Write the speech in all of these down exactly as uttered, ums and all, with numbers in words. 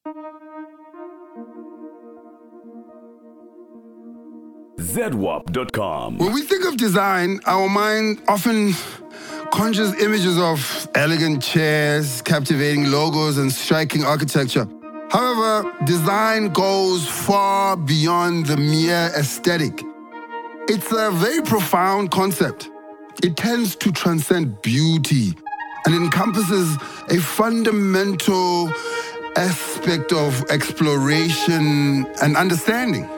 Z W A P dot com. When we think of design, our mind often conjures images of elegant chairs, captivating logos, and striking architecture. However, design goes far beyond the mere aesthetic. It's a very profound concept. It tends to transcend beauty and encompasses a fundamental aspect of exploration and understanding.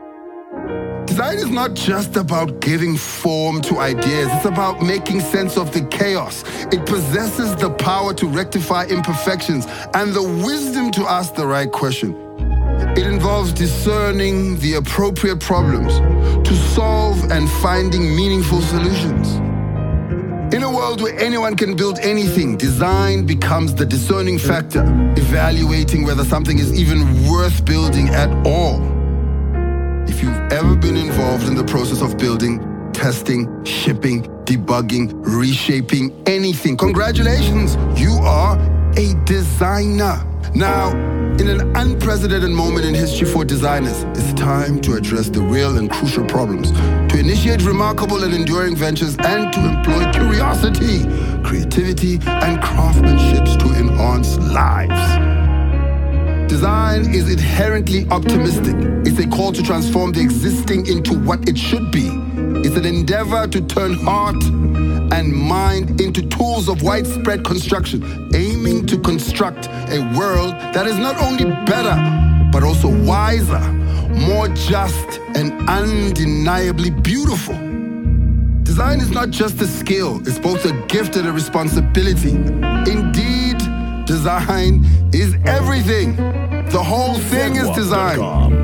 Design is not just about giving form to ideas, it's about making sense of the chaos. It possesses the power to rectify imperfections and the wisdom to ask the right question. It involves discerning the appropriate problems to solve and finding meaningful solutions. In a world where anyone can build anything, design becomes the discerning factor, evaluating whether something is even worth building at all. If you've ever been involved in the process of building, testing, shipping, debugging, reshaping anything, congratulations, you are a designer. Now, in an unprecedented moment in history for designers, it's time to address the real and crucial problems, to initiate remarkable and enduring ventures, and to employ curiosity, creativity, and craftsmanship to enhance lives. Design is inherently optimistic. It's a call to transform the existing into what it should be. It's an endeavor to turn heart and mind into tools of widespread construction, aiming to construct a world that is not only better, but also wiser, more just, and undeniably beautiful. Design is not just a skill, it's both a gift and a responsibility. Indeed, design is everything. The whole thing is design.